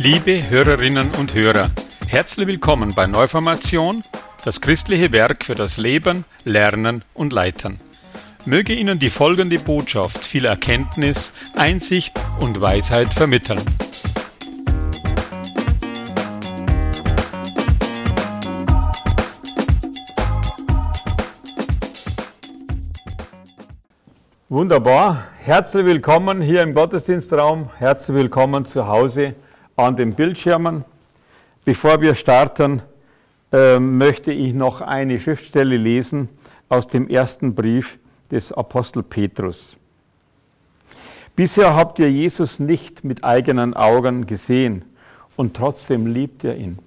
Liebe Hörerinnen und Hörer, herzlich willkommen bei Neuformation, das christliche Werk für das Leben, Lernen und Leiten. Möge Ihnen die folgende Botschaft viel Erkenntnis, Einsicht und Weisheit vermitteln. Wunderbar, herzlich willkommen hier im Gottesdienstraum, herzlich willkommen zu Hause an den Bildschirmen. Bevor wir starten, möchte ich noch eine Schriftstelle lesen aus dem ersten Brief des Apostel Petrus. Bisher habt ihr Jesus nicht mit eigenen Augen gesehen und trotzdem liebt ihr ihn.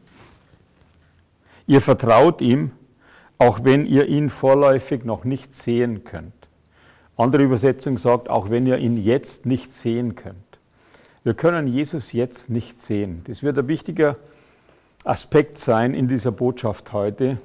Ihr vertraut ihm, auch wenn ihr ihn vorläufig noch nicht sehen könnt. Andere Übersetzung sagt, auch wenn ihr ihn jetzt nicht sehen könnt. Wir können Jesus jetzt nicht sehen. Das wird ein wichtiger Aspekt sein in dieser Botschaft heute.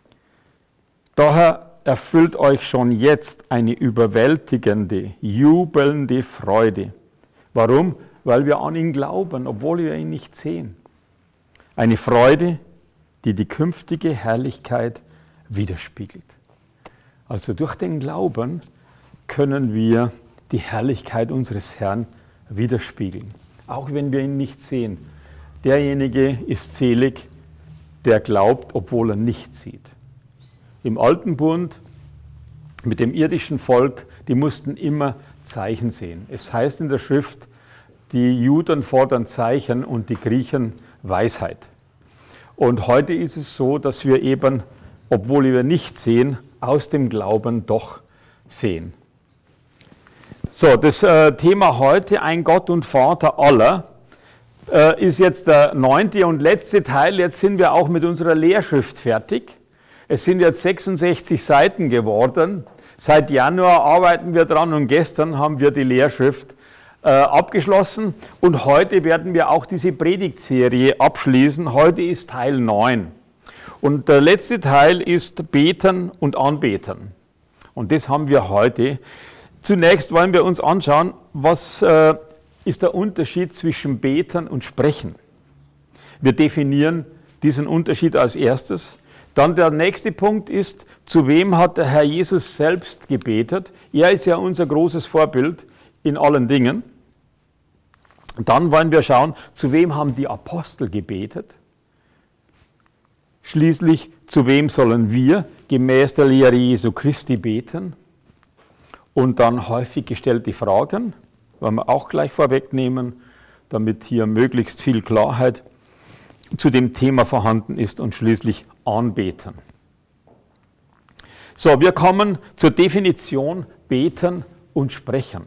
Daher erfüllt euch schon jetzt eine überwältigende, jubelnde Freude. Warum? Weil wir an ihn glauben, obwohl wir ihn nicht sehen. Eine Freude, die die künftige Herrlichkeit widerspiegelt. Also durch den Glauben können wir die Herrlichkeit unseres Herrn widerspiegeln, auch wenn wir ihn nicht sehen. Derjenige ist selig, der glaubt, obwohl er nicht sieht. Im Alten Bund mit dem irdischen Volk, die mussten immer Zeichen sehen. Es heißt in der Schrift, die Juden fordern Zeichen und die Griechen Weisheit. Und heute ist es so, dass wir eben, obwohl wir nicht sehen, aus dem Glauben doch sehen. So, das Thema heute, ein Gott und Vater aller, ist jetzt der 9. und letzte Teil. Jetzt sind wir auch mit unserer Lehrschrift fertig. Es sind jetzt 66 Seiten geworden. Seit Januar arbeiten wir dran und gestern haben wir die Lehrschrift abgeschlossen. Und heute werden wir auch diese Predigtserie abschließen. Heute ist Teil 9. Und der letzte Teil ist Beten und Anbeten. Und das haben wir heute. Zunächst wollen wir uns anschauen, was ist der Unterschied zwischen Beten und Sprechen. Wir definieren diesen Unterschied als erstes. Dann der nächste Punkt ist, zu wem hat der Herr Jesus selbst gebetet? Er ist ja unser großes Vorbild in allen Dingen. Dann wollen wir schauen, zu wem haben die Apostel gebetet? Schließlich, zu wem sollen wir gemäß der Lehre Jesu Christi beten? Und dann häufig gestellte Fragen, wollen wir auch gleich vorwegnehmen, damit hier möglichst viel Klarheit zu dem Thema vorhanden ist und schließlich Anbeten. So, wir kommen zur Definition Beten und Sprechen.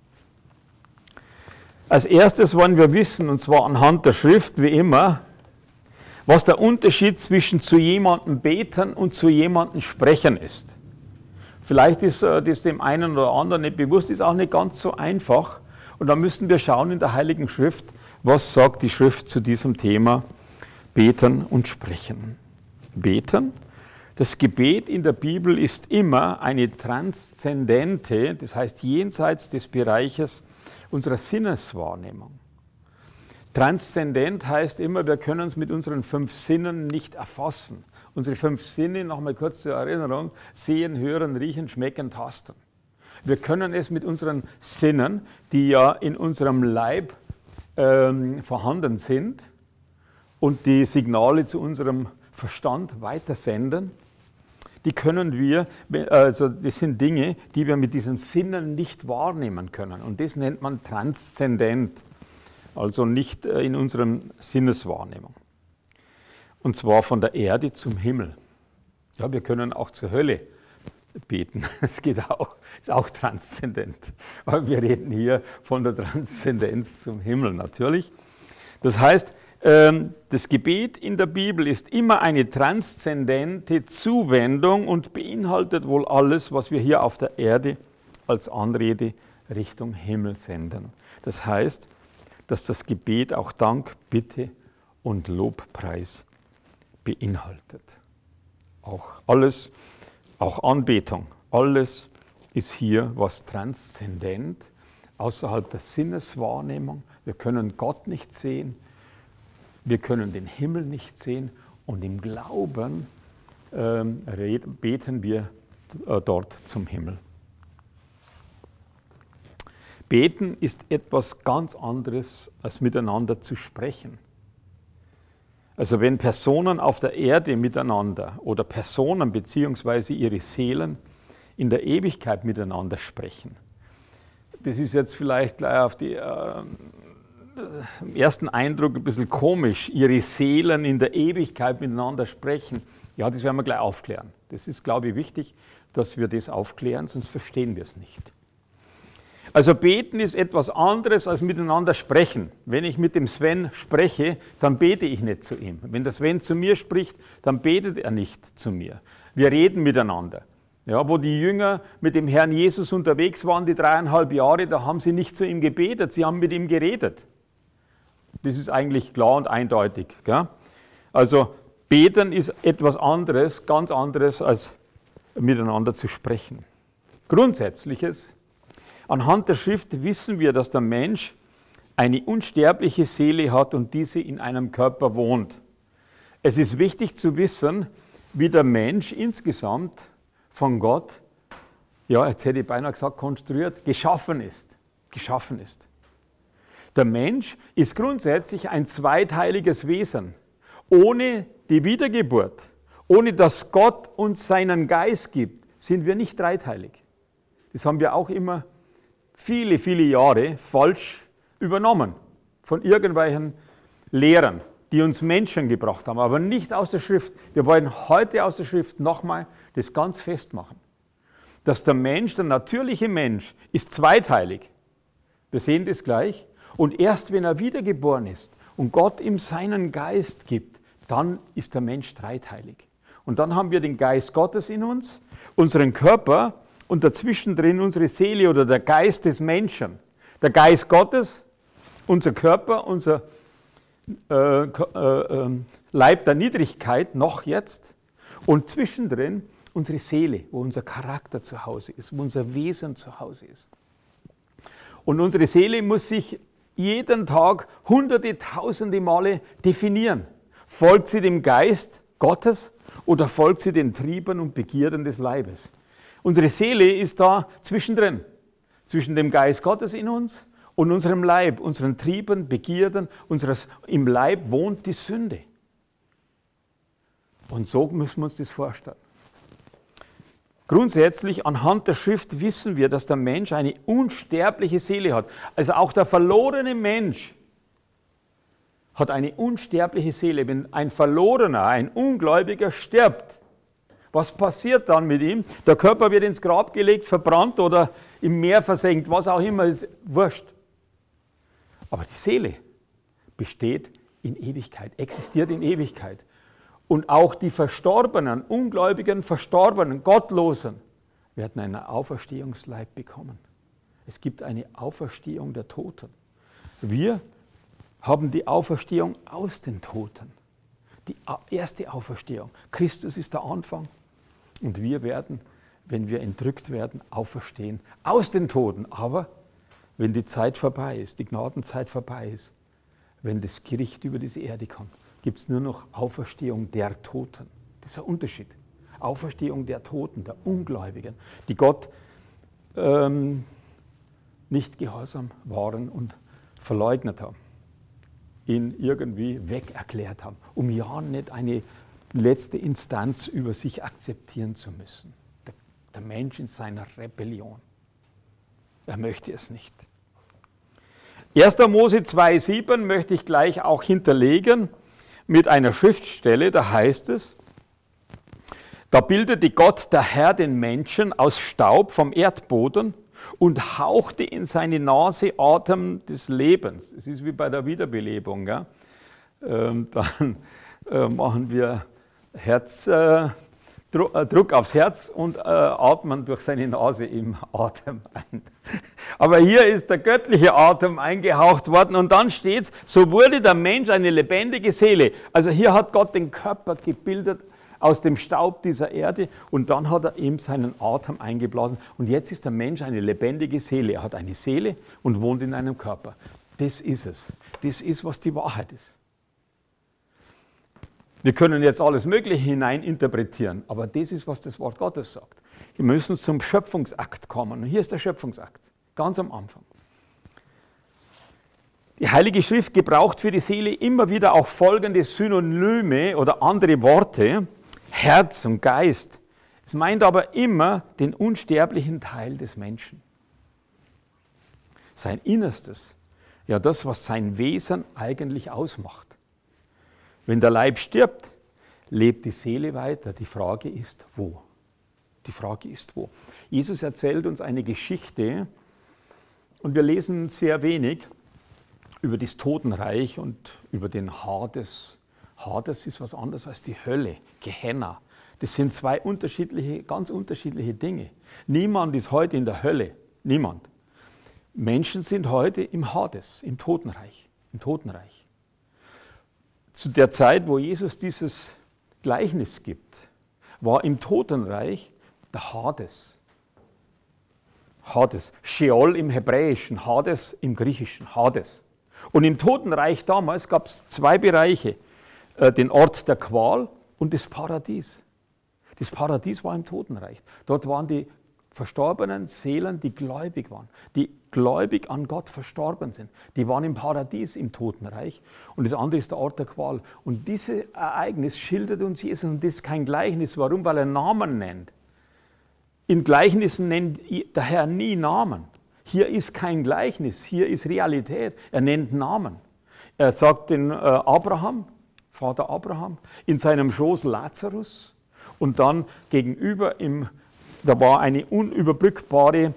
Als erstes wollen wir wissen, und zwar anhand der Schrift wie immer, was der Unterschied zwischen zu jemandem beten und zu jemandem sprechen ist. Vielleicht ist das dem einen oder anderen nicht bewusst, ist auch nicht ganz so einfach. Und da müssen wir schauen in der Heiligen Schrift, was sagt die Schrift zu diesem Thema Beten und Sprechen. Beten, das Gebet in der Bibel ist immer eine transzendente, das heißt jenseits des Bereiches unserer Sinneswahrnehmung. Transzendent heißt immer, wir können es mit unseren 5 Sinnen nicht erfassen. Unsere 5 Sinne, nochmal kurz zur Erinnerung, sehen, hören, riechen, schmecken, tasten. Wir können es mit unseren Sinnen, die ja in unserem Leib vorhanden sind und die Signale zu unserem Verstand weitersenden, die können wir, also das sind Dinge, die wir mit diesen Sinnen nicht wahrnehmen können. Und das nennt man transzendent, also nicht in unserer Sinneswahrnehmung. Und zwar von der Erde zum Himmel. Ja, wir können auch zur Hölle beten. Das geht auch, ist auch transzendent. Aber wir reden hier von der Transzendenz zum Himmel natürlich. Das heißt, das Gebet in der Bibel ist immer eine transzendente Zuwendung und beinhaltet wohl alles, was wir hier auf der Erde als Anrede Richtung Himmel senden. Das heißt, dass das Gebet auch Dank, Bitte und Lobpreis beinhaltet. Auch alles, auch Anbetung, alles ist hier was transzendent, außerhalb der Sinneswahrnehmung. Wir können Gott nicht sehen Wir können den Himmel nicht sehen und im Glauben beten wir dort zum Himmel. Beten ist etwas ganz anderes, als miteinander zu sprechen. Also wenn Personen auf der Erde miteinander oder Personen bzw. ihre Seelen in der Ewigkeit miteinander sprechen, das ist jetzt vielleicht gleich auf die im ersten Eindruck ein bisschen komisch, ihre Seelen in der Ewigkeit miteinander sprechen. Ja, das werden wir gleich aufklären. Das ist, glaube ich, wichtig, dass wir das aufklären, sonst verstehen wir es nicht. Also beten ist etwas anderes als miteinander sprechen. Wenn ich mit dem Sven spreche, dann bete ich nicht zu ihm. Wenn der Sven zu mir spricht, dann betet er nicht zu mir. Wir reden miteinander. Ja, wo die Jünger mit dem Herrn Jesus unterwegs waren, die 3,5 Jahre, da haben sie nicht zu ihm gebetet, sie haben mit ihm geredet. Das ist eigentlich klar und eindeutig. Gell? Also beten ist etwas anderes, ganz anderes, als miteinander zu sprechen. Grundsätzliches: Anhand der Schrift wissen wir, dass der Mensch eine unsterbliche Seele hat und diese in einem Körper wohnt. Es ist wichtig zu wissen, wie der Mensch insgesamt von Gott, ja, jetzt hätte ich beinahe gesagt, konstruiert, geschaffen ist. Der Mensch ist grundsätzlich ein zweiteiliges Wesen. Ohne die Wiedergeburt, ohne dass Gott uns seinen Geist gibt, sind wir nicht dreiteilig. Das haben wir auch immer viele, viele Jahre falsch übernommen von irgendwelchen Lehrern, die uns Menschen gebracht haben, aber nicht aus der Schrift. Wir wollen heute aus der Schrift nochmal das ganz festmachen, dass der Mensch, der natürliche Mensch, ist zweiteilig. Wir sehen das gleich. Und erst wenn er wiedergeboren ist und Gott ihm seinen Geist gibt, dann ist der Mensch dreiteilig. Und dann haben wir den Geist Gottes in uns, unseren Körper und dazwischen drin unsere Seele oder der Geist des Menschen. Der Geist Gottes, unser Körper, unser Leib der Niedrigkeit, noch jetzt, und zwischendrin unsere Seele, wo unser Charakter zu Hause ist, wo unser Wesen zu Hause ist. Und unsere Seele muss sich jeden Tag hunderte, tausende Male definieren. Folgt sie dem Geist Gottes oder folgt sie den Trieben und Begierden des Leibes? Unsere Seele ist da zwischendrin, zwischen dem Geist Gottes in uns und unserem Leib, unseren Trieben, Begierden. Im Leib wohnt die Sünde. Und so müssen wir uns das vorstellen. Grundsätzlich, anhand der Schrift wissen wir, dass der Mensch eine unsterbliche Seele hat. Also auch der verlorene Mensch hat eine unsterbliche Seele. Wenn ein Verlorener, ein Ungläubiger stirbt, was passiert dann mit ihm? Der Körper wird ins Grab gelegt, verbrannt oder im Meer versenkt, was auch immer, ist wurscht. Aber die Seele besteht in Ewigkeit, existiert in Ewigkeit. Und auch die Verstorbenen, Ungläubigen, Verstorbenen, Gottlosen werden einen Auferstehungsleib bekommen. Es gibt eine Auferstehung der Toten. Wir haben die Auferstehung aus den Toten. Die erste Auferstehung. Christus ist der Anfang. Und wir werden, wenn wir entrückt werden, auferstehen aus den Toten. Aber wenn die Zeit vorbei ist, die Gnadenzeit vorbei ist, wenn das Gericht über diese Erde kommt, gibt es nur noch Auferstehung der Toten. Das ist ein Unterschied. Auferstehung der Toten, der Ungläubigen, die Gott nicht gehorsam waren und verleugnet haben, ihn irgendwie weg erklärt haben, um ja nicht eine letzte Instanz über sich akzeptieren zu müssen. Der Mensch in seiner Rebellion. Er möchte es nicht. 1. Mose 2,7 möchte ich gleich auch hinterlegen mit einer Schriftstelle, da heißt es: Da bildete Gott, der Herr, den Menschen aus Staub vom Erdboden und hauchte in seine Nase Atem des Lebens. Es ist wie bei der Wiederbelebung. Gell? Dann machen wir Druck aufs Herz und atmen durch seine Nase im Atem ein. Aber hier ist der göttliche Atem eingehaucht worden und dann steht es: So wurde der Mensch eine lebendige Seele. Also hier hat Gott den Körper gebildet aus dem Staub dieser Erde und dann hat er ihm seinen Atem eingeblasen. Und jetzt ist der Mensch eine lebendige Seele. Er hat eine Seele und wohnt in einem Körper. Das ist es. Das ist, was die Wahrheit ist. Wir können jetzt alles Mögliche hineininterpretieren, aber das ist, was das Wort Gottes sagt. Wir müssen zum Schöpfungsakt kommen. Und hier ist der Schöpfungsakt, ganz am Anfang. Die Heilige Schrift gebraucht für die Seele immer wieder auch folgende Synonyme oder andere Worte, Herz und Geist. Es meint aber immer den unsterblichen Teil des Menschen. Sein Innerstes, ja das, was sein Wesen eigentlich ausmacht. Wenn der Leib stirbt, lebt die Seele weiter. Die Frage ist, wo? Die Frage ist, wo? Jesus erzählt uns eine Geschichte und wir lesen sehr wenig über das Totenreich und über den Hades. Hades ist was anderes als die Hölle, Gehenna. Das sind zwei ganz unterschiedliche Dinge. Niemand ist heute in der Hölle, niemand. Menschen sind heute im Hades, im Totenreich. Zu der Zeit, wo Jesus dieses Gleichnis gibt, war im Totenreich der Hades. Hades, Sheol im Hebräischen, Hades im Griechischen, Hades. Und im Totenreich damals gab es zwei Bereiche, den Ort der Qual und das Paradies. Das Paradies war im Totenreich. Dort waren die verstorbenen Seelen, die gläubig waren, die gläubig an Gott verstorben sind. Die waren im Paradies im Totenreich und das andere ist der Ort der Qual. Und dieses Ereignis schildert uns Jesus und das ist kein Gleichnis. Warum? Weil er Namen nennt. In Gleichnissen nennt der Herr nie Namen. Hier ist kein Gleichnis, hier ist Realität. Er nennt Namen. Er sagt den Abraham, Vater Abraham, in seinem Schoß Lazarus und dann gegenüber da war eine unüberbrückbare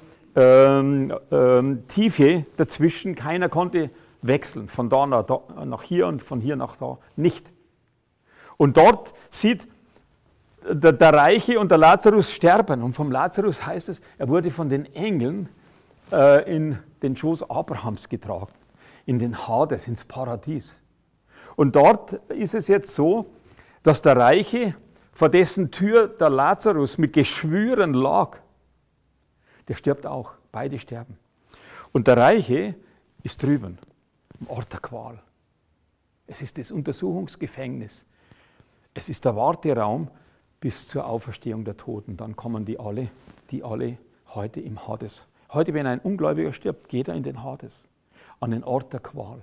Tiefe dazwischen. Keiner konnte wechseln, von da nach hier und von hier nach da, nicht. Und dort sieht der Reiche und der Lazarus sterben. Und vom Lazarus heißt es, er wurde von den Engeln in den Schoß Abrahams getragen, in den Hades, ins Paradies. Und dort ist es jetzt so, dass der Reiche, vor dessen Tür der Lazarus mit Geschwüren lag, der stirbt auch, beide sterben. Und der Reiche ist drüben, im Ort der Qual. Es ist das Untersuchungsgefängnis. Es ist der Warteraum bis zur Auferstehung der Toten. Dann kommen die alle heute im Hades. Heute, wenn ein Ungläubiger stirbt, geht er in den Hades, an den Ort der Qual.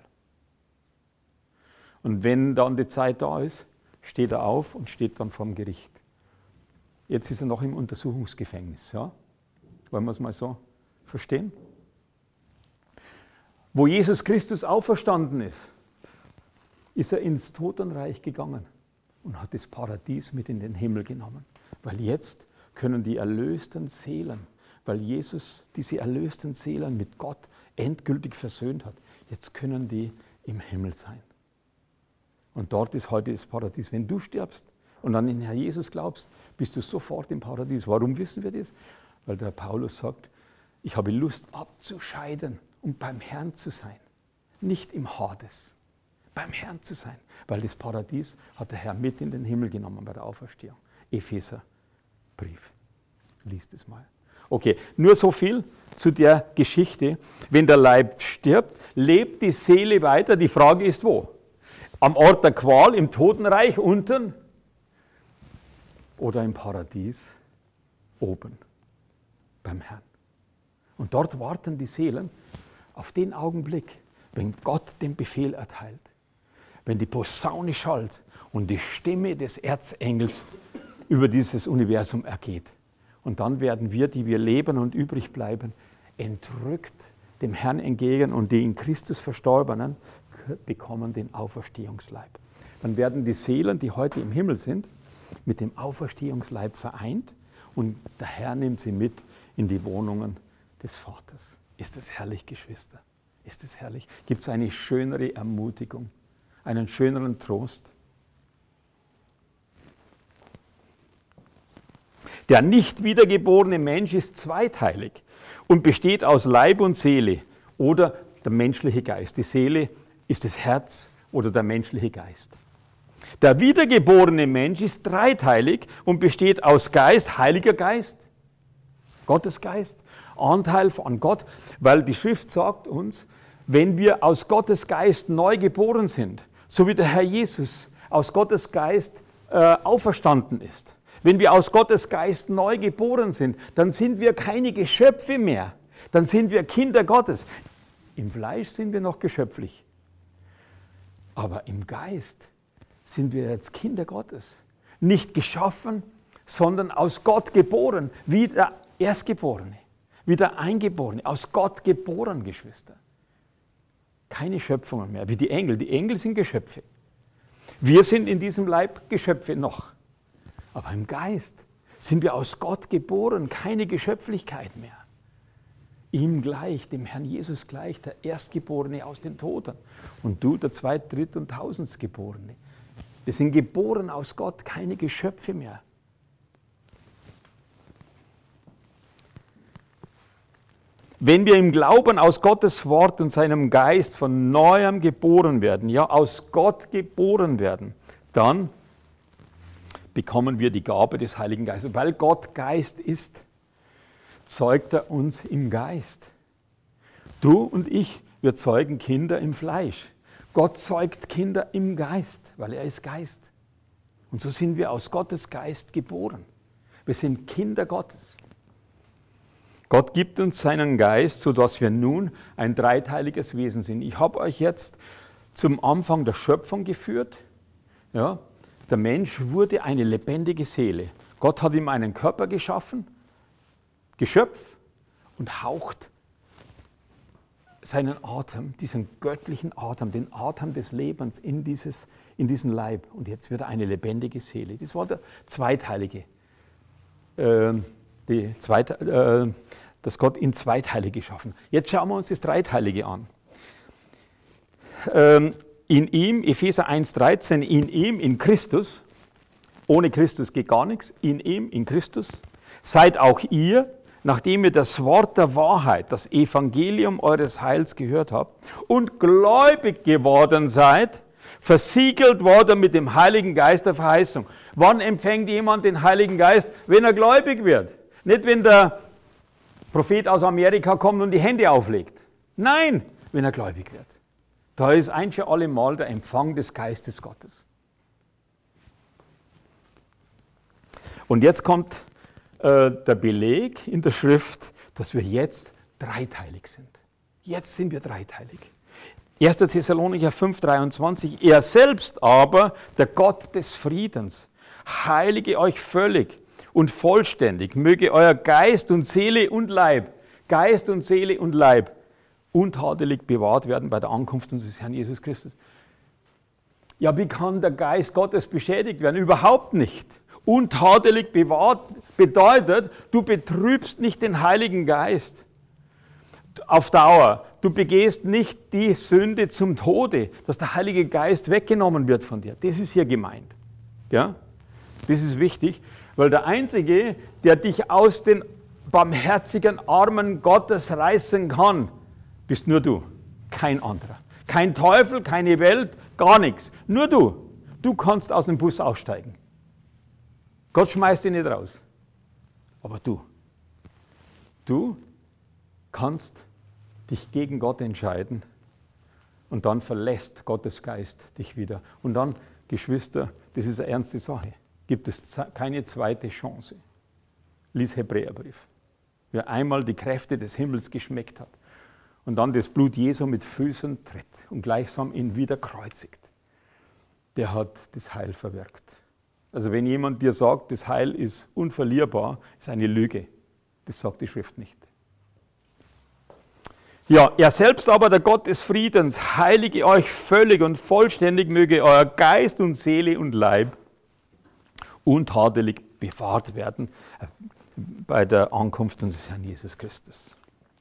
Und wenn dann die Zeit da ist, steht er auf und steht dann vorm Gericht. Jetzt ist er noch im Untersuchungsgefängnis. Ja? Wollen wir es mal so verstehen? Wo Jesus Christus auferstanden ist, ist er ins Totenreich gegangen und hat das Paradies mit in den Himmel genommen. Weil jetzt können die erlösten Seelen, weil Jesus diese erlösten Seelen mit Gott endgültig versöhnt hat, jetzt können die im Himmel sein. Und dort ist heute das Paradies. Wenn du stirbst und an den Herr Jesus glaubst, bist du sofort im Paradies. Warum wissen wir das? Weil der Paulus sagt, ich habe Lust abzuscheiden und beim Herrn zu sein. Nicht im Hades, beim Herrn zu sein. Weil das Paradies hat der Herr mit in den Himmel genommen bei der Auferstehung. Epheserbrief. Lies das mal. Okay, nur so viel zu der Geschichte. Wenn der Leib stirbt, lebt die Seele weiter. Die Frage ist, wo? Am Ort der Qual, im Totenreich unten oder im Paradies oben beim Herrn. Und dort warten die Seelen auf den Augenblick, wenn Gott den Befehl erteilt, wenn die Posaune schallt und die Stimme des Erzengels über dieses Universum ergeht. Und dann werden wir, die wir leben und übrig bleiben, entrückt dem Herrn entgegen und die in Christus Verstorbenen bekommen den Auferstehungsleib. Dann werden die Seelen, die heute im Himmel sind, mit dem Auferstehungsleib vereint und der Herr nimmt sie mit in die Wohnungen des Vaters. Ist das herrlich, Geschwister? Ist das herrlich? Gibt es eine schönere Ermutigung, einen schöneren Trost? Der nicht wiedergeborene Mensch ist zweiteilig und besteht aus Leib und Seele oder der menschliche Geist. Die Seele ist das Herz oder der menschliche Geist. Der wiedergeborene Mensch ist dreiteilig und besteht aus Geist, Heiliger Geist, Gottes Geist, Anteil an Gott, weil die Schrift sagt uns, wenn wir aus Gottes Geist neu geboren sind, so wie der Herr Jesus aus Gottes Geist auferstanden ist, wenn wir aus Gottes Geist neu geboren sind, dann sind wir keine Geschöpfe mehr. Dann sind wir Kinder Gottes. Im Fleisch sind wir noch geschöpflich. Aber im Geist sind wir jetzt Kinder Gottes. Nicht geschaffen, sondern aus Gott geboren, wie der Erstgeborene, wie der Eingeborene, aus Gott geboren, Geschwister. Keine Schöpfungen mehr, wie die Engel. Die Engel sind Geschöpfe. Wir sind in diesem Leib Geschöpfe noch. Aber im Geist sind wir aus Gott geboren, keine Geschöpflichkeit mehr. Ihm gleich, dem Herrn Jesus gleich, der Erstgeborene aus den Toten. Und du, der Zweit-, Dritt- und Tausendgeborene. Wir sind geboren aus Gott, keine Geschöpfe mehr. Wenn wir im Glauben aus Gottes Wort und seinem Geist von Neuem geboren werden, ja, aus Gott geboren werden, dann bekommen wir die Gabe des Heiligen Geistes. Weil Gott Geist ist, zeugt er uns im Geist. Du und ich, wir zeugen Kinder im Fleisch. Gott zeugt Kinder im Geist, weil er ist Geist. Und so sind wir aus Gottes Geist geboren. Wir sind Kinder Gottes. Gott gibt uns seinen Geist, sodass wir nun ein dreiteiliges Wesen sind. Ich habe euch jetzt zum Anfang der Schöpfung geführt. Ja, der Mensch wurde eine lebendige Seele. Gott hat ihm einen Körper geschaffen, Geschöpf, und haucht seinen Atem, diesen göttlichen Atem, den Atem des Lebens in diesen Leib. Und jetzt wird er eine lebendige Seele. Das war der zweiteilige, dass Gott ihn zweiteilig geschaffen. Jetzt schauen wir uns das Dreiteilige an. In ihm, Epheser 1,13, in ihm, in Christus, ohne Christus geht gar nichts, in ihm, in Christus, seid auch ihr, nachdem ihr das Wort der Wahrheit, das Evangelium eures Heils gehört habt und gläubig geworden seid, versiegelt worden mit dem Heiligen Geist der Verheißung. Wann empfängt jemand den Heiligen Geist? Wenn er gläubig wird. Nicht, wenn der Prophet aus Amerika kommt und die Hände auflegt. Nein, wenn er gläubig wird. Da ist ein für alle Mal der Empfang des Geistes Gottes. Und jetzt kommt der Beleg in der Schrift, dass wir jetzt dreiteilig sind. Jetzt sind wir dreiteilig. 1. Thessalonicher 5,23. Er selbst aber, der Gott des Friedens, heilige euch völlig und vollständig, möge euer Geist und Seele und Leib, untadelig bewahrt werden bei der Ankunft unseres Herrn Jesus Christus. Ja, wie kann der Geist Gottes beschädigt werden? Überhaupt nicht. Untadelig bewahrt bedeutet, du betrübst nicht den Heiligen Geist auf Dauer. Du begehst nicht die Sünde zum Tode, dass der Heilige Geist weggenommen wird von dir. Das ist hier gemeint. Ja? Das ist wichtig, weil der Einzige, der dich aus den barmherzigen Armen Gottes reißen kann, bist nur du, kein anderer. Kein Teufel, keine Welt, gar nichts. Nur du. Du kannst aus dem Bus aussteigen. Gott schmeißt dich nicht raus. Aber du kannst dich gegen Gott entscheiden und dann verlässt Gottes Geist dich wieder. Und dann, Geschwister, das ist eine ernste Sache, gibt es keine zweite Chance. Lies Hebräerbrief. Wer einmal die Kräfte des Himmels geschmeckt hat und dann das Blut Jesu mit Füßen tritt und gleichsam ihn wieder kreuzigt, der hat das Heil verwirkt. Also wenn jemand dir sagt, das Heil ist unverlierbar, ist eine Lüge. Das sagt die Schrift nicht. Ja, er selbst aber, der Gott des Friedens, heilige euch völlig und vollständig, möge euer Geist und Seele und Leib untadelig bewahrt werden bei der Ankunft unseres Herrn Jesus Christus.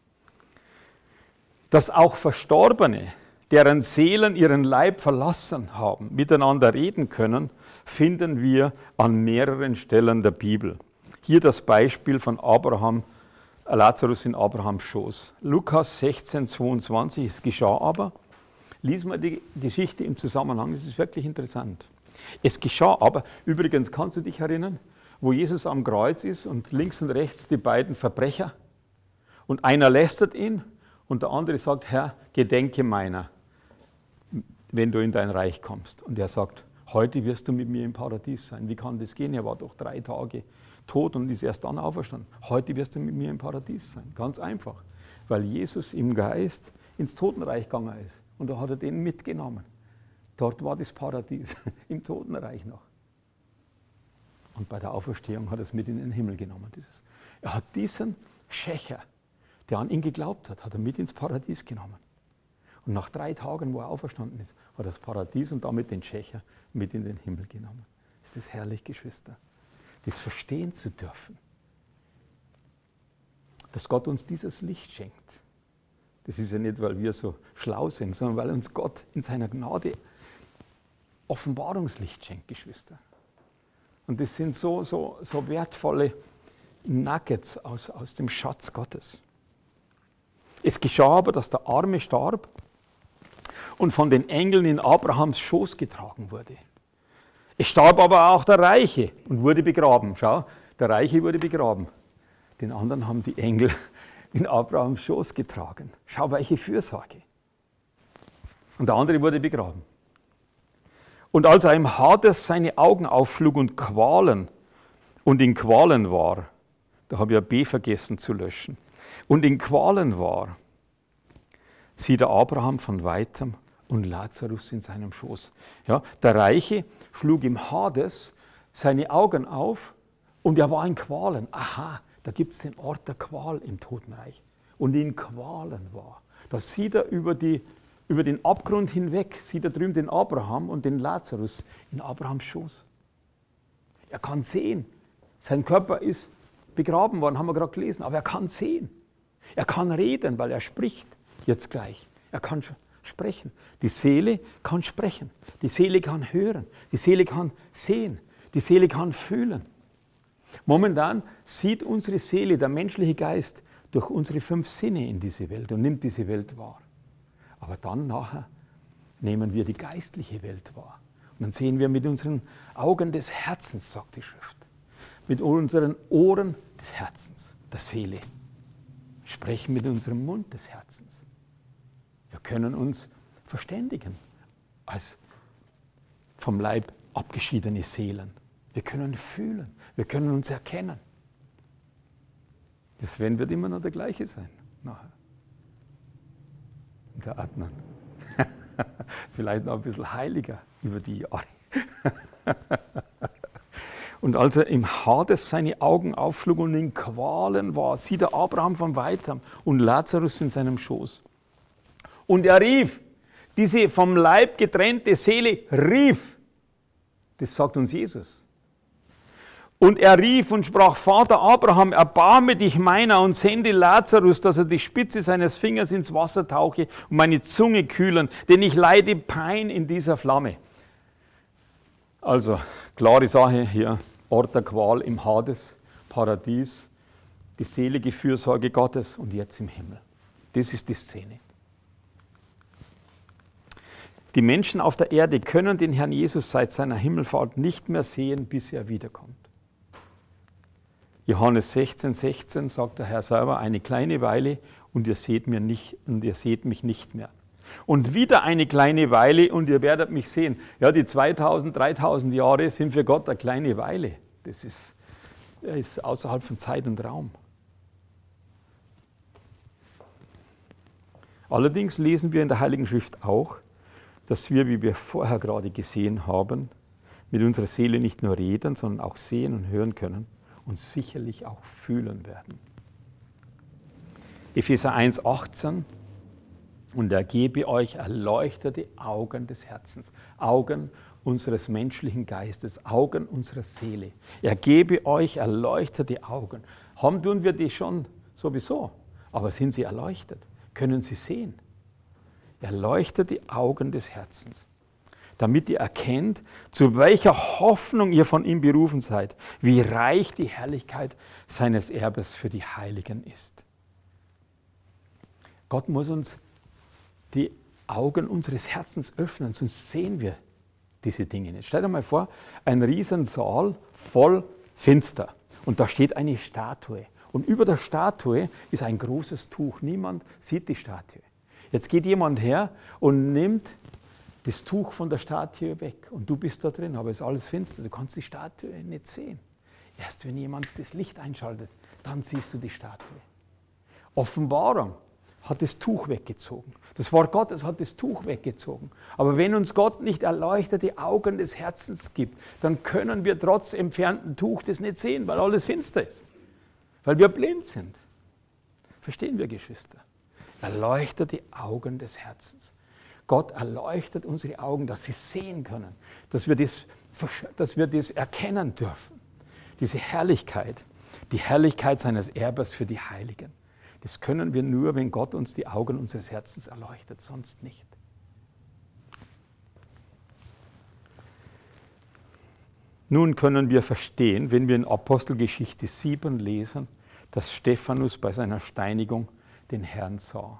Dass auch Verstorbene, deren Seelen ihren Leib verlassen haben, miteinander reden können, finden wir an mehreren Stellen der Bibel. Hier das Beispiel von Lazarus in Abrahams Schoß. Lukas 16,22, es geschah aber, lies mal die Geschichte im Zusammenhang, das ist wirklich interessant. Es geschah aber, übrigens kannst du dich erinnern, wo Jesus am Kreuz ist und links und rechts die beiden Verbrecher und einer lästert ihn und der andere sagt, Herr, gedenke meiner, wenn du in dein Reich kommst. Und er sagt, heute wirst du mit mir im Paradies sein. Wie kann das gehen? Er war doch 3 Tage tot und ist erst dann auferstanden. Heute wirst du mit mir im Paradies sein. Ganz einfach, weil Jesus im Geist ins Totenreich gegangen ist. Und da hat er den mitgenommen. Dort war das Paradies, im Totenreich noch. Und bei der Auferstehung hat er es mit in den Himmel genommen. Er hat diesen Schächer, der an ihn geglaubt hat, hat er mit ins Paradies genommen. Und nach 3 Tagen, wo er auferstanden ist, hat er das Paradies und damit den Schächer mit in den Himmel genommen. Ist das herrlich, Geschwister? Das verstehen zu dürfen, dass Gott uns dieses Licht schenkt. Das ist ja nicht, weil wir so schlau sind, sondern weil uns Gott in seiner Gnade Offenbarungslicht schenkt, Geschwister. Und das sind so wertvolle Nuggets aus dem Schatz Gottes. Es geschah aber, dass der Arme starb und von den Engeln in Abrahams Schoß getragen wurde. Es starb aber auch der Reiche und wurde begraben. Schau, der Reiche wurde begraben. Den anderen haben die Engel in Abrahams Schoß getragen. Schau, welche Fürsorge. Und der andere wurde begraben. Und als er im Hades seine Augen aufschlug und in Qualen war, da habe ich ein B vergessen zu löschen, und in Qualen war, sieht er Abraham von weitem und Lazarus in seinem Schoß. Ja, der Reiche schlug im Hades seine Augen auf und er war in Qualen. Aha, da gibt es den Ort der Qual im Totenreich. Und in Qualen war. Da sieht er über den Abgrund hinweg, sieht er drüben den Abraham und den Lazarus in Abrahams Schoß. Er kann sehen. Sein Körper ist begraben worden, haben wir gerade gelesen, aber er kann sehen. Er kann reden, weil er spricht jetzt gleich. Er kann sprechen. Die Seele kann sprechen. Die Seele kann hören. Die Seele kann sehen. Die Seele kann fühlen. Momentan sieht unsere Seele, der menschliche Geist, durch unsere 5 Sinne in diese Welt und nimmt diese Welt wahr. Aber dann nachher nehmen wir die geistliche Welt wahr. Und dann sehen wir mit unseren Augen des Herzens, sagt die Schrift. Mit unseren Ohren des Herzens, der Seele. Sprechen mit unserem Mund des Herzens. Wir können uns verständigen als vom Leib abgeschiedene Seelen. Wir können fühlen, wir können uns erkennen. Der Sven wird immer noch der gleiche sein nachher. Und der Adnan. Vielleicht noch ein bisschen heiliger über die Jahre. Und als er im Hades seine Augen aufschlug und in Qualen war, sieht er Abraham von weitem und Lazarus in seinem Schoß. Und er rief, diese vom Leib getrennte Seele rief. Das sagt uns Jesus. Und er rief und sprach, Vater Abraham, erbarme dich meiner und sende Lazarus, dass er die Spitze seines Fingers ins Wasser tauche und meine Zunge kühlen, denn ich leide Pein in dieser Flamme. Also, klare Sache hier, Ort der Qual im Hades, Paradies, die selige Fürsorge Gottes und jetzt im Himmel. Das ist die Szene. Die Menschen auf der Erde können den Herrn Jesus seit seiner Himmelfahrt nicht mehr sehen, bis er wiederkommt. Johannes 16,16 sagt der Herr selber, eine kleine Weile und ihr seht mich nicht mehr. Und wieder eine kleine Weile und ihr werdet mich sehen. Ja, die 2000, 3000 Jahre sind für Gott eine kleine Weile. Er ist außerhalb von Zeit und Raum. Allerdings lesen wir in der Heiligen Schrift auch, dass wir, wie wir vorher gerade gesehen haben, mit unserer Seele nicht nur reden, sondern auch sehen und hören können und sicherlich auch fühlen werden. Epheser 1,18 und er gebe euch erleuchtete Augen des Herzens, Augen unseres menschlichen Geistes, Augen unserer Seele. Er gebe euch erleuchtete Augen. Haben tun wir die schon sowieso, aber sind sie erleuchtet? Können sie sehen? Erleuchtete Augen des Herzens, damit ihr erkennt, zu welcher Hoffnung ihr von ihm berufen seid, wie reich die Herrlichkeit seines Erbes für die Heiligen ist. Gott muss uns die Augen unseres Herzens öffnen, sonst sehen wir diese Dinge nicht. Stellt euch mal vor, ein Riesensaal voll Finster und da steht eine Statue und über der Statue ist ein großes Tuch. Niemand sieht die Statue. Jetzt geht jemand her und nimmt das Tuch von der Statue weg und du bist da drin, aber es ist alles finster, du kannst die Statue nicht sehen. Erst wenn jemand das Licht einschaltet, dann siehst du die Statue. Offenbarung hat das Tuch weggezogen. Das Wort Gottes hat das Tuch weggezogen. Aber wenn uns Gott nicht erleuchtete Augen des Herzens gibt, dann können wir trotz entferntem Tuch das nicht sehen, weil alles finster ist. Weil wir blind sind. Verstehen wir, Geschwister? Erleuchtete Augen des Herzens. Gott erleuchtet unsere Augen, dass sie sehen können, dass wir das erkennen dürfen. Diese Herrlichkeit, die Herrlichkeit seines Erbes für die Heiligen. Das können wir nur, wenn Gott uns die Augen unseres Herzens erleuchtet, sonst nicht. Nun können wir verstehen, wenn wir in Apostelgeschichte 7 lesen, dass Stephanus bei seiner Steinigung den Herrn sah.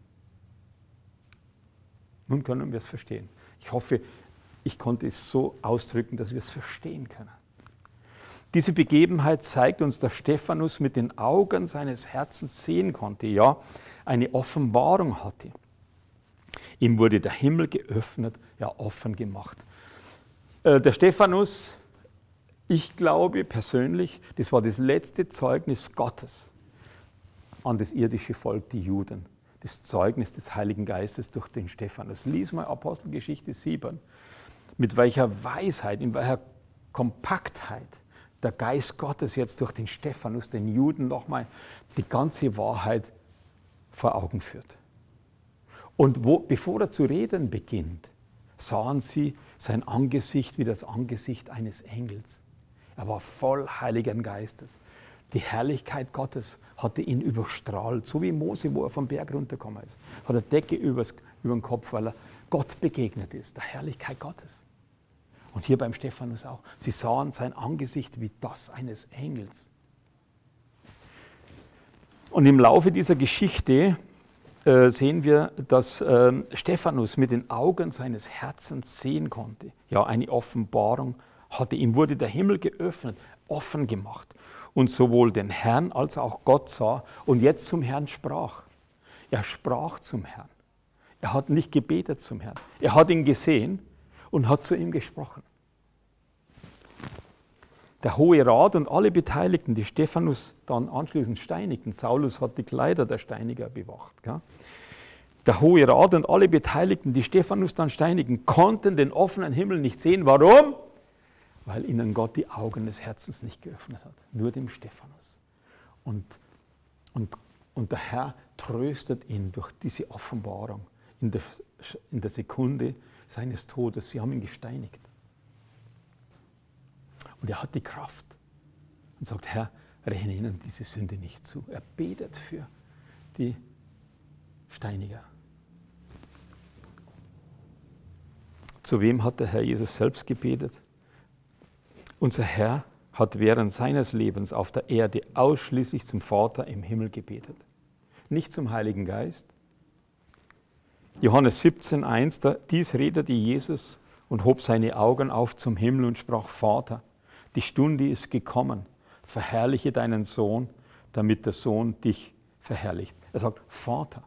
Nun können wir es verstehen. Ich hoffe, ich konnte es so ausdrücken, dass wir es verstehen können. Diese Begebenheit zeigt uns, dass Stephanus mit den Augen seines Herzens sehen konnte, ja, eine Offenbarung hatte. Ihm wurde der Himmel geöffnet, ja, offen gemacht. Der Stephanus, ich glaube persönlich, das war das letzte Zeugnis Gottes an das irdische Volk, die Juden. Das Zeugnis des Heiligen Geistes durch den Stephanus. Lies mal Apostelgeschichte 7, mit welcher Weisheit, in welcher Kompaktheit der Geist Gottes jetzt durch den Stephanus, den Juden, nochmal die ganze Wahrheit vor Augen führt. Und bevor er zu reden beginnt, sahen sie sein Angesicht wie das Angesicht eines Engels. Er war voll Heiligen Geistes. Die Herrlichkeit Gottes hatte ihn überstrahlt, so wie Mose, wo er vom Berg runtergekommen ist. Hat eine Decke über den Kopf, weil er Gott begegnet ist, der Herrlichkeit Gottes. Und hier beim Stephanus auch. Sie sahen sein Angesicht wie das eines Engels. Und im Laufe dieser Geschichte sehen wir, dass Stephanus mit den Augen seines Herzens sehen konnte. Ja, eine Offenbarung hatte. Ihm wurde der Himmel geöffnet, offen gemacht. Und sowohl den Herrn als auch Gott sah und jetzt zum Herrn sprach. Er sprach zum Herrn. Er hat nicht gebetet zum Herrn. Er hat ihn gesehen und hat zu ihm gesprochen. Der Hohe Rat und alle Beteiligten, die Stephanus dann anschließend steinigten, Saulus hat die Kleider der Steiniger bewacht. Gell? Der Hohe Rat und alle Beteiligten, die Stephanus dann steinigen, konnten den offenen Himmel nicht sehen. Warum? Weil ihnen Gott die Augen des Herzens nicht geöffnet hat. Nur dem Stephanus. Und der Herr tröstet ihn durch diese Offenbarung in der Sekunde seines Todes. Sie haben ihn gesteinigt. Und er hat die Kraft und sagt, Herr, rechne ihnen diese Sünde nicht zu. Er betet für die Steiniger. Zu wem hat der Herr Jesus selbst gebetet? Unser Herr hat während seines Lebens auf der Erde ausschließlich zum Vater im Himmel gebetet. Nicht zum Heiligen Geist. Johannes 17,1, dies redete Jesus und hob seine Augen auf zum Himmel und sprach, Vater, die Stunde ist gekommen, verherrliche deinen Sohn, damit der Sohn dich verherrlicht. Er sagt, Vater.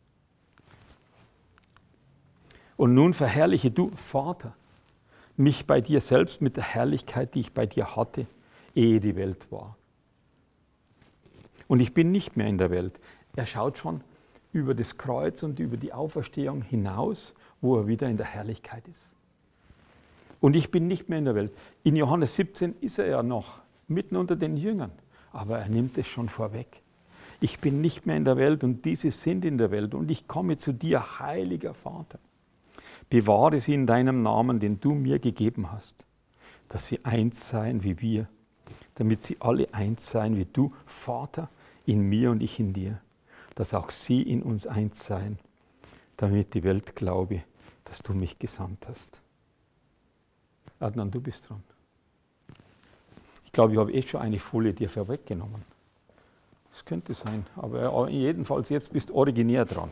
Und nun verherrliche du, Vater, mich bei dir selbst mit der Herrlichkeit, die ich bei dir hatte, ehe die Welt war. Und ich bin nicht mehr in der Welt. Er schaut schon über das Kreuz und über die Auferstehung hinaus, wo er wieder in der Herrlichkeit ist. Und ich bin nicht mehr in der Welt. In Johannes 17 ist er ja noch mitten unter den Jüngern, aber er nimmt es schon vorweg. Ich bin nicht mehr in der Welt und diese sind in der Welt und ich komme zu dir, heiliger Vater. Bewahre sie in deinem Namen, den du mir gegeben hast, dass sie eins seien wie wir, damit sie alle eins seien wie du, Vater, in mir und ich in dir, dass auch sie in uns eins seien, damit die Welt glaube, dass du mich gesandt hast. Adnan, du bist dran. Ich glaube, ich habe schon eine Folie dir vorweggenommen. Das könnte sein, aber jedenfalls jetzt bist du originär dran.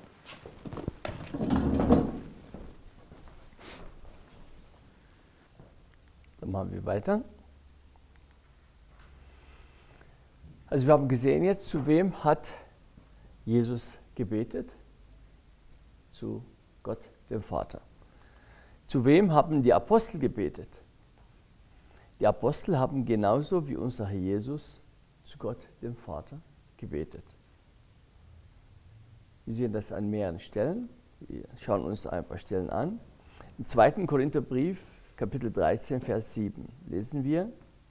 Dann machen wir weiter. Also wir haben gesehen jetzt, zu wem hat Jesus gebetet? Zu Gott, dem Vater. Zu wem haben die Apostel gebetet? Die Apostel haben genauso wie unser Herr Jesus zu Gott, dem Vater, gebetet. Wir sehen das an mehreren Stellen. Wir schauen uns ein paar Stellen an. Im 2. Korintherbrief, Kapitel 13, Vers 7, lesen wir,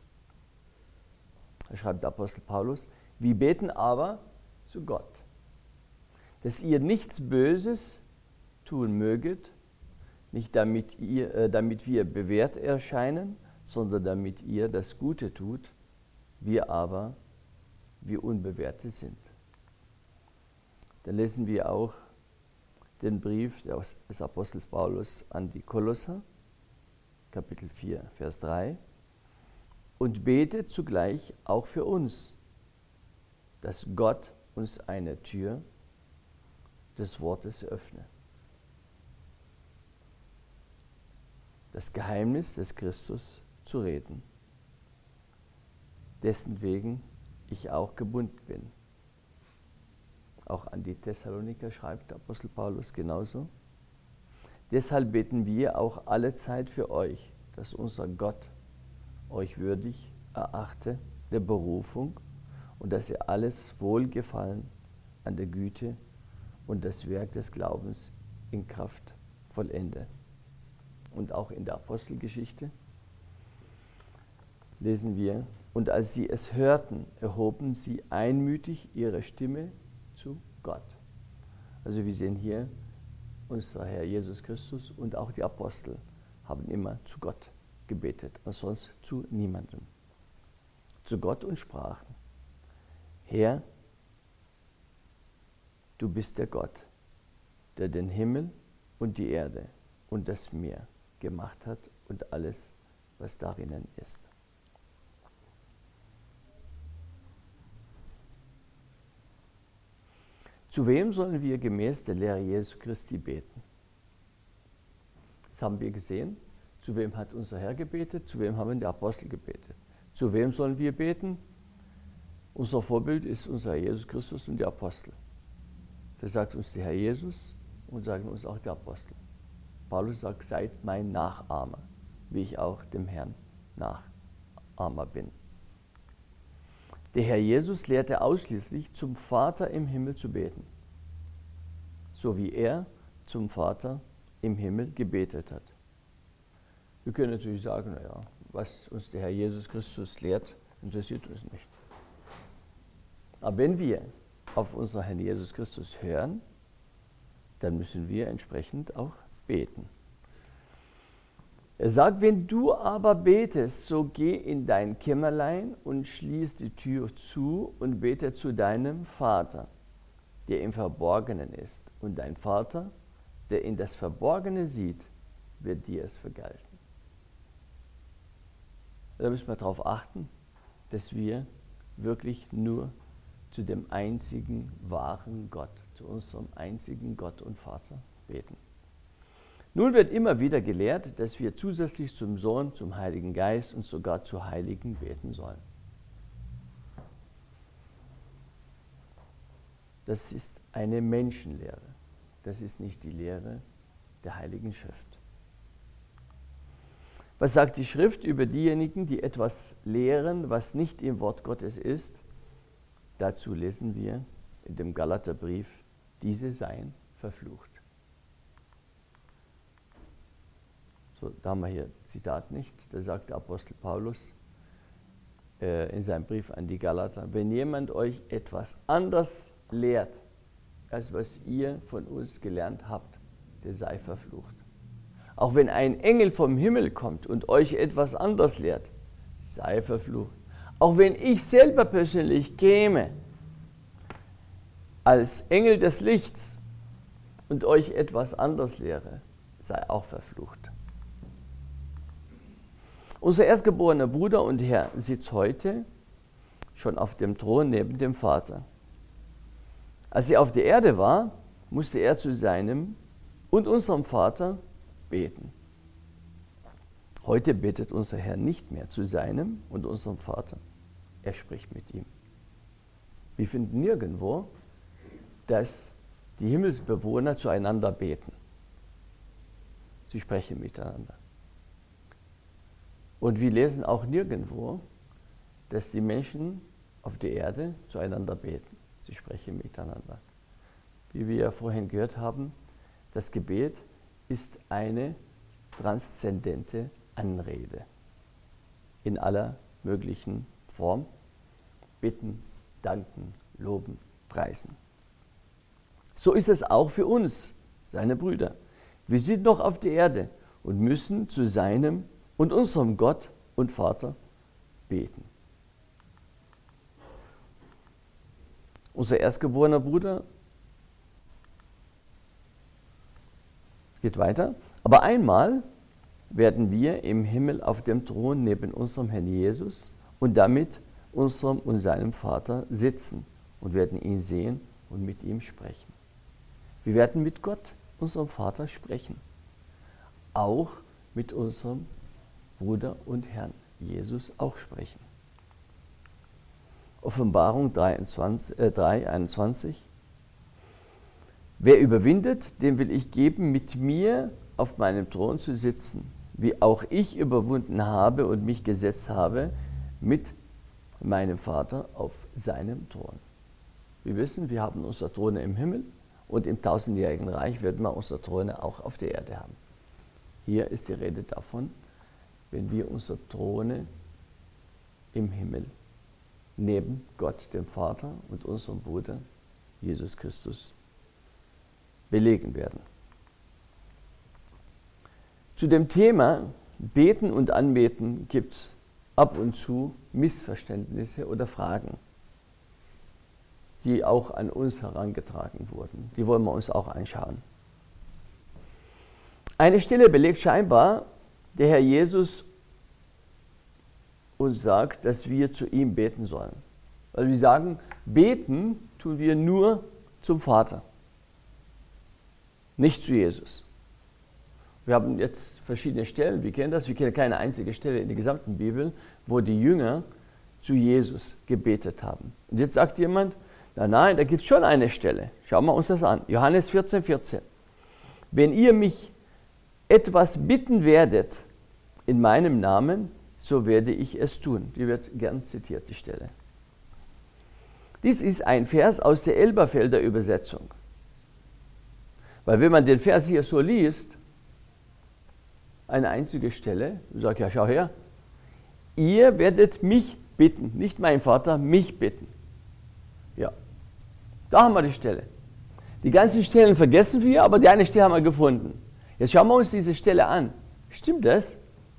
da schreibt der Apostel Paulus, wir beten aber zu Gott, dass ihr nichts Böses tun möget, nicht damit wir bewährt erscheinen, sondern damit ihr das Gute tut, wir aber wie Unbewährte sind. Dann lesen wir auch den Brief des Apostels Paulus an die Kolosser, Kapitel 4, Vers 3, und betet zugleich auch für uns, dass Gott uns eine Tür des Wortes öffne. Das Geheimnis des Christus zu reden, dessen wegen ich auch gebunden bin. Auch an die Thessaloniker schreibt der Apostel Paulus genauso. Deshalb beten wir auch alle Zeit für euch, dass unser Gott euch würdig erachte der Berufung und dass ihr alles Wohlgefallen an der Güte und das Werk des Glaubens in Kraft vollende. Und auch in der Apostelgeschichte lesen wir, und als sie es hörten, erhoben sie einmütig ihre Stimme zu Gott. Also wir sehen hier, unser Herr Jesus Christus und auch die Apostel haben immer zu Gott gebetet und sonst zu niemandem. Zu Gott und sprachen, Herr, du bist der Gott, der den Himmel und die Erde und das Meer gemacht hat und alles, was darinnen ist. Zu wem sollen wir gemäß der Lehre Jesu Christi beten? Das haben wir gesehen. Zu wem hat unser Herr gebetet? Zu wem haben die Apostel gebetet? Zu wem sollen wir beten? Unser Vorbild ist unser Herr Jesus Christus und die Apostel. Das sagt uns der Herr Jesus und sagen uns auch die Apostel. Paulus sagt, seid mein Nachahmer, wie ich auch dem Herrn Nachahmer bin. Der Herr Jesus lehrte ausschließlich, zum Vater im Himmel zu beten, so wie er zum Vater im Himmel gebetet hat. Wir können natürlich sagen, naja, was uns der Herr Jesus Christus lehrt, interessiert uns nicht. Aber wenn wir auf unseren Herrn Jesus Christus hören, dann müssen wir entsprechend auch beten. Er sagt, wenn du aber betest, so geh in dein Kämmerlein und schließ die Tür zu und bete zu deinem Vater, der im Verborgenen ist. Und dein Vater, der in das Verborgene sieht, wird dir es vergelten. Da müssen wir darauf achten, dass wir wirklich nur zu dem einzigen wahren Gott, zu unserem einzigen Gott und Vater beten. Nun wird immer wieder gelehrt, dass wir zusätzlich zum Sohn, zum Heiligen Geist und sogar zu Heiligen beten sollen. Das ist eine Menschenlehre. Das ist nicht die Lehre der Heiligen Schrift. Was sagt die Schrift über diejenigen, die etwas lehren, was nicht im Wort Gottes ist? Dazu lesen wir in dem Galaterbrief, diese seien verflucht. So, da haben wir hier Zitat nicht. Da sagt der Apostel Paulus in seinem Brief an die Galater, wenn jemand euch etwas anders lehrt, als was ihr von uns gelernt habt, der sei verflucht. Auch wenn ein Engel vom Himmel kommt und euch etwas anders lehrt, sei verflucht. Auch wenn ich selber persönlich käme als Engel des Lichts und euch etwas anders lehre, sei auch verflucht. Unser erstgeborener Bruder und Herr sitzt heute schon auf dem Thron neben dem Vater. Als er auf der Erde war, musste er zu seinem und unserem Vater beten. Heute betet unser Herr nicht mehr zu seinem und unserem Vater. Er spricht mit ihm. Wir finden nirgendwo, dass die Himmelsbewohner zueinander beten. Sie sprechen miteinander. Und wir lesen auch nirgendwo, dass die Menschen auf der Erde zueinander beten. Sie sprechen miteinander. Wie wir vorhin gehört haben, das Gebet ist eine transzendente Anrede in aller möglichen Form. Bitten, danken, loben, preisen. So ist es auch für uns, seine Brüder. Wir sind noch auf der Erde und müssen zu seinem und unserem Gott und Vater beten. Unser erstgeborener Bruder, es geht weiter, aber einmal werden wir im Himmel auf dem Thron neben unserem Herrn Jesus und damit unserem und seinem Vater sitzen und werden ihn sehen und mit ihm sprechen. Wir werden mit Gott, unserem Vater, sprechen. Auch mit unserem Bruder und Herrn Jesus auch sprechen. Offenbarung 3,21. Wer überwindet, dem will ich geben, mit mir auf meinem Thron zu sitzen, wie auch ich überwunden habe und mich gesetzt habe mit meinem Vater auf seinem Thron. Wir wissen, wir haben unsere Throne im Himmel und im 1000-jährigen Reich werden wir unsere Throne auch auf der Erde haben. Hier ist die Rede davon, wenn wir unsere Throne im Himmel neben Gott, dem Vater und unserem Bruder Jesus Christus belegen werden. Zu dem Thema Beten und Anbeten gibt es ab und zu Missverständnisse oder Fragen, die auch an uns herangetragen wurden. Die wollen wir uns auch anschauen. Eine Stelle belegt scheinbar der Herr Jesus uns sagt, dass wir zu ihm beten sollen. Also wir sagen, beten tun wir nur zum Vater, nicht zu Jesus. Wir haben jetzt verschiedene Stellen, wir kennen das, wir kennen keine einzige Stelle in der gesamten Bibel, wo die Jünger zu Jesus gebetet haben. Und jetzt sagt jemand, nein, da gibt es schon eine Stelle. Schauen wir uns das an. Johannes 14,14. Wenn ihr mich etwas bitten werdet in meinem Namen, so werde ich es tun. Die wird gern zitiert, die Stelle. Dies ist ein Vers aus der Elberfelder Übersetzung. Weil wenn man den Vers hier so liest, eine einzige Stelle, ich sage, ja, schau her, ihr werdet mich bitten, nicht mein Vater, mich bitten. Ja, da haben wir die Stelle. Die ganzen Stellen vergessen wir, aber die eine Stelle haben wir gefunden. Jetzt schauen wir uns diese Stelle an. Stimmt das?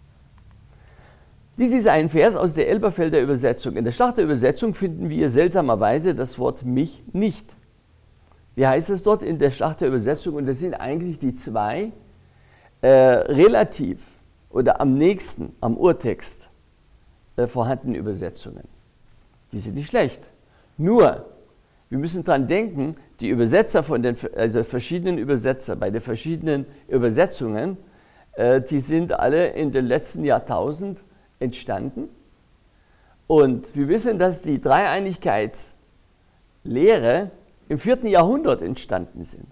Dies ist ein Vers aus der Elberfelder Übersetzung. In der Schlachterübersetzung finden wir seltsamerweise das Wort mich nicht. Wie heißt es dort in der Schlachterübersetzung? Und das sind eigentlich die zwei relativ oder am nächsten am Urtext vorhandenen Übersetzungen. Die sind nicht schlecht. Nur, wir müssen daran denken, die Übersetzer verschiedenen Übersetzer bei den verschiedenen Übersetzungen, die sind alle in den letzten Jahrtausend entstanden. Und wir wissen, dass die Dreieinigkeitslehre im 4. Jahrhundert entstanden sind.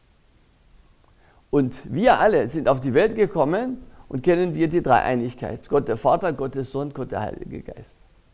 Und wir alle sind auf die Welt gekommen und kennen wir die Dreieinigkeit. Gott der Vater, Gott der Sohn, Gott der Heilige Geist.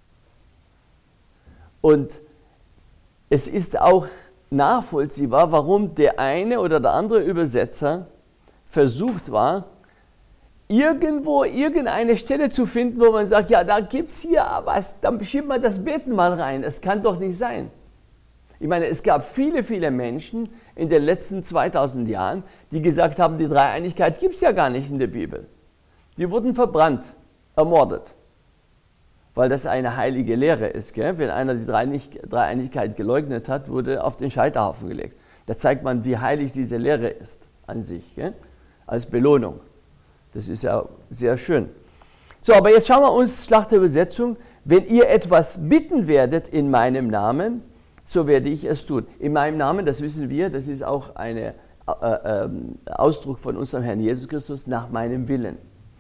Und es ist auch nachvollziehbar, warum der eine oder der andere Übersetzer versucht war, irgendwo irgendeine Stelle zu finden, wo man sagt, ja, da gibt es hier was, dann schiebt man das Beten mal rein. Es kann doch nicht sein. Ich meine, es gab viele, viele Menschen in den letzten 2000 Jahren, die gesagt haben, die Dreieinigkeit gibt es ja gar nicht in der Bibel. Die wurden verbrannt, ermordet, weil das eine heilige Lehre ist. Gell? Wenn einer die Dreieinigkeit geleugnet hat, wurde auf den Scheiterhaufen gelegt. Da zeigt man, wie heilig diese Lehre ist an sich, gell? Als Belohnung. Das ist ja sehr schön. So, aber jetzt schauen wir uns Schlachterübersetzung. Wenn ihr etwas bitten werdet in meinem Namen, so werde ich es tun. In meinem Namen, das wissen wir, das ist auch ein Ausdruck von unserem Herrn Jesus Christus, nach meinem Willen.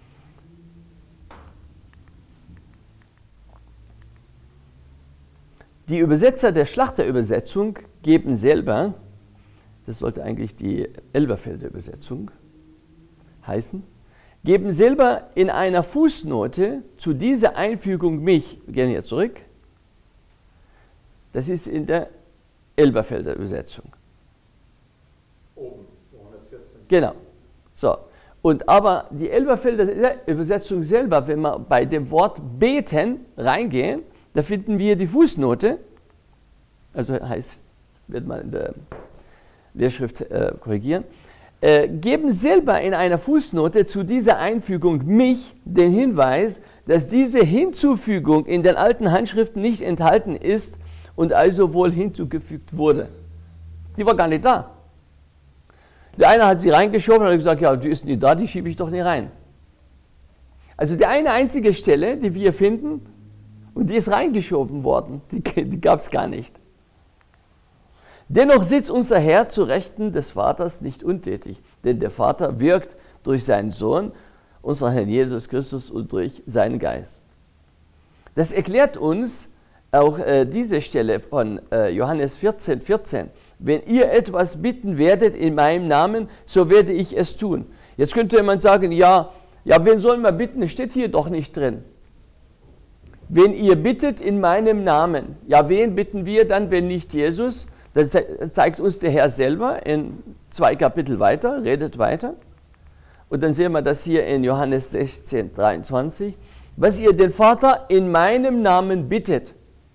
Die Übersetzer der Schlachterübersetzung geben selber, das sollte eigentlich die Elberfelder Übersetzung heißen, geben selber in einer Fußnote zu dieser Einfügung mich, wir gehen hier zurück, das ist in der Elberfelder Übersetzung. Oben, Johannes 14. Genau. So. Und aber die Elberfelder Übersetzung selber, wenn wir bei dem Wort beten reingehen, da finden wir die Fußnote, also heißt, wird man in der Lehrschrift korrigieren, geben selber in einer Fußnote zu dieser Einfügung mich den Hinweis, dass diese Hinzufügung in den alten Handschriften nicht enthalten ist und also wohl hinzugefügt wurde. Die war gar nicht da. Der eine hat sie reingeschoben und hat gesagt, ja, die ist nicht da, die schiebe ich doch nicht rein. Also die eine einzige Stelle, die wir finden, und die ist reingeschoben worden, die gab es gar nicht. Dennoch sitzt unser Herr zu Rechten des Vaters nicht untätig, denn der Vater wirkt durch seinen Sohn, unseren Herrn Jesus Christus, und durch seinen Geist. Das erklärt uns auch diese Stelle von Johannes 14,14. Wenn ihr etwas bitten werdet in meinem Namen, so werde ich es tun. Jetzt könnte jemand sagen, ja, wen sollen wir bitten? Das steht hier doch nicht drin. Wenn ihr bittet in meinem Namen, ja, wen bitten wir dann, wenn nicht Jesus? Das zeigt uns der Herr selber in 2 Kapitel weiter, redet weiter. Und dann sehen wir das hier in Johannes 16,23. Was ihr den Vater in meinem Namen bittet,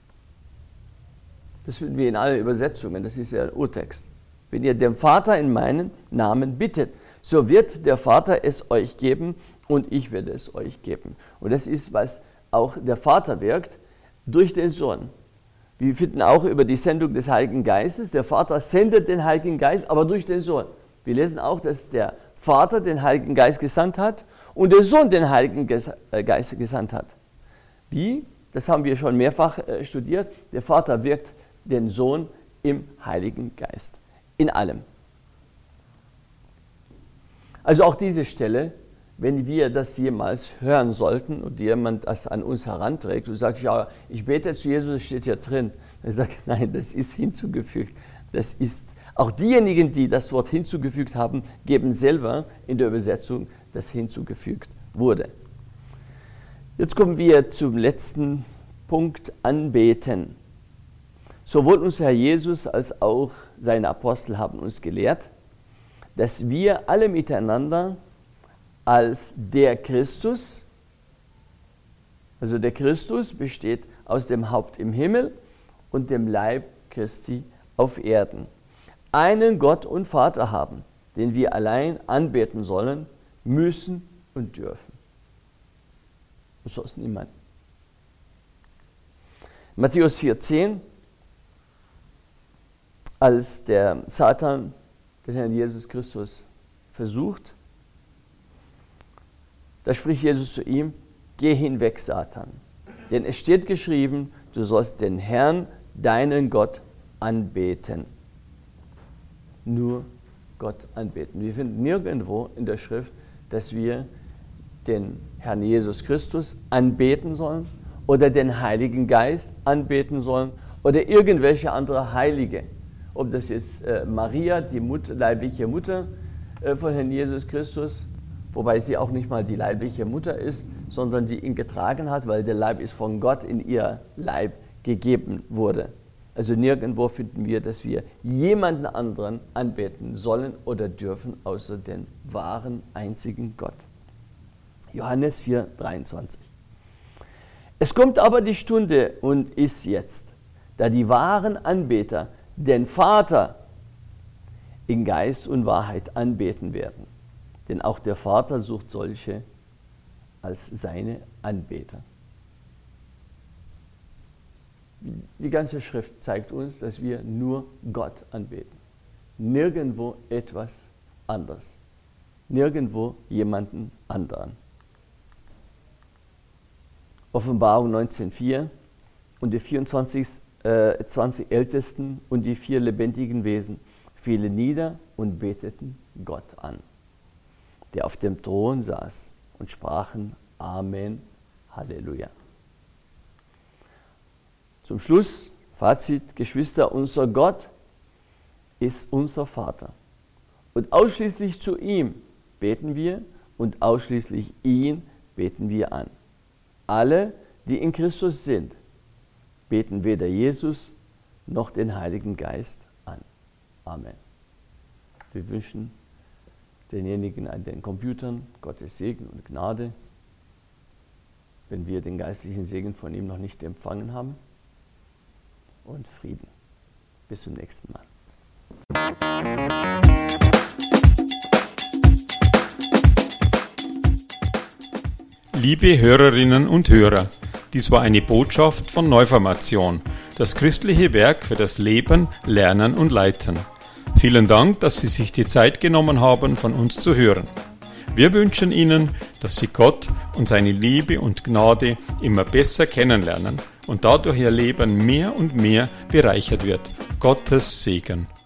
das finden wir in allen Übersetzungen, das ist ja ein Urtext. Wenn ihr den Vater in meinem Namen bittet, so wird der Vater es euch geben und ich werde es euch geben. Und das ist, was auch der Vater wirkt, durch den Sohn. Wir finden auch über die Sendung des Heiligen Geistes, der Vater sendet den Heiligen Geist, aber durch den Sohn. Wir lesen auch, dass der Vater den Heiligen Geist gesandt hat und der Sohn den Heiligen Geist gesandt hat. Wie? Das haben wir schon mehrfach studiert. Der Vater wirkt den Sohn im Heiligen Geist, in allem. Also auch diese Stelle, wenn wir das jemals hören sollten und jemand das an uns heranträgt und sagt, ja, ich bete zu Jesus, das steht hier drin. Dann sagt, nein, das ist hinzugefügt. Das ist, auch diejenigen, die das Wort hinzugefügt haben, geben selber in der Übersetzung, das hinzugefügt wurde. Jetzt kommen wir zum letzten Punkt, Anbeten. Sowohl unser Herr Jesus als auch seine Apostel haben uns gelehrt, dass wir alle miteinander als der Christus, also der Christus besteht aus dem Haupt im Himmel und dem Leib Christi auf Erden, einen Gott und Vater haben, den wir allein anbeten sollen, müssen und dürfen. Und sonst niemand. Matthäus 4,10, als der Satan den Herrn Jesus Christus versucht, da spricht Jesus zu ihm, geh hinweg, Satan. Denn es steht geschrieben, du sollst den Herrn, deinen Gott, anbeten. Nur Gott anbeten. Wir finden nirgendwo in der Schrift, dass wir den Herrn Jesus Christus anbeten sollen oder den Heiligen Geist anbeten sollen oder irgendwelche andere Heilige. Ob das jetzt Maria, die leibliche Mutter von Herrn Jesus Christus, wobei sie auch nicht mal die leibliche Mutter ist, sondern die ihn getragen hat, weil der Leib ist von Gott in ihr Leib gegeben wurde. Also nirgendwo finden wir, dass wir jemanden anderen anbeten sollen oder dürfen, außer den wahren, einzigen Gott. Johannes 4,23. Es kommt aber die Stunde und ist jetzt, da die wahren Anbeter den Vater in Geist und Wahrheit anbeten werden. Denn auch der Vater sucht solche als seine Anbeter. Die ganze Schrift zeigt uns, dass wir nur Gott anbeten. Nirgendwo etwas anderes. Nirgendwo jemanden anderen. Offenbarung 19,4 und die 20 Ältesten und die 4 lebendigen Wesen fielen nieder und beteten Gott an, der auf dem Thron saß, und sprachen Amen, Halleluja. Zum Schluss, Fazit, Geschwister, unser Gott ist unser Vater. Und ausschließlich zu ihm beten wir und ausschließlich ihn beten wir an. Alle, die in Christus sind, beten weder Jesus noch den Heiligen Geist an. Amen. Wir wünschen denjenigen an den Computern Gottes Segen und Gnade, wenn wir den geistlichen Segen von ihm noch nicht empfangen haben, und Frieden. Bis zum nächsten Mal. Liebe Hörerinnen und Hörer, dies war eine Botschaft von Neuformation, das christliche Werk für das Leben, Lernen und Leiten. Vielen Dank, dass Sie sich die Zeit genommen haben, von uns zu hören. Wir wünschen Ihnen, dass Sie Gott und seine Liebe und Gnade immer besser kennenlernen und dadurch Ihr Leben mehr und mehr bereichert wird. Gottes Segen.